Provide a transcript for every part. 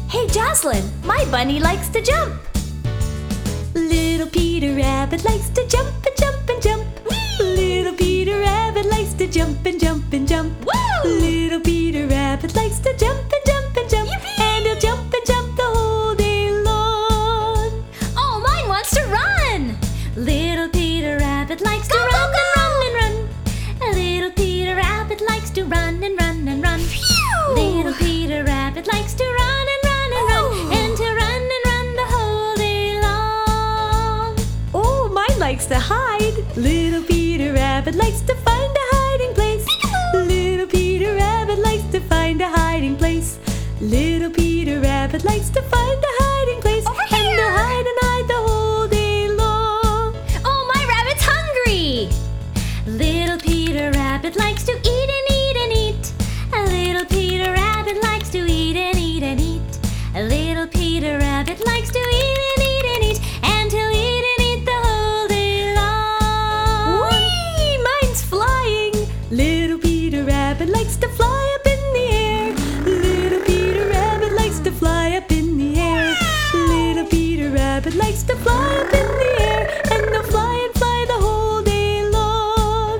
Hey Jocelyn, my bunny likes to jump. Little Peter Rabbit likes to jump and jump and jump. Little Peter Rabbit likes to jump and jump and jump. Woo! Little Peter Rabbit likes to jump and jump and jump. Yippee! And he'll jump and jump the whole day long. Oh, mine wants to run. Little Peter Rabbit likes to Go, run go, go! and run and run. Little Peter Rabbit likes to run and run and run. Phew! Little Peter Rabbit likes to run and run and run. Oh. And to run the whole day long. Oh, mine likes to hide. Little Peter Rabbit likes to find a hiding place. Little Peter Rabbit likes to find a hiding place. Little Peter Rabbit likes to find a hiding place. Over And he'll here! hide the whole day long. Oh, my rabbit's hungry. Little Peter Rabbit likes to eat and eat and eat. Little Peter Rabbit likes to eat and eat and eat. Little Peter Rabbit likes to eat and eat and eat. And he'll eat and eat the whole day long. Whee! Mine's flying. Little Peter Rabbit likes to fly up in the air. Little Peter Rabbit likes to fly up in the air. Little Peter Rabbit likes to fly up in the air. And they'll fly and fly the whole day long.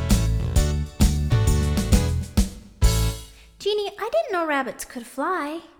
Jeannie, I didn't know rabbits could fly.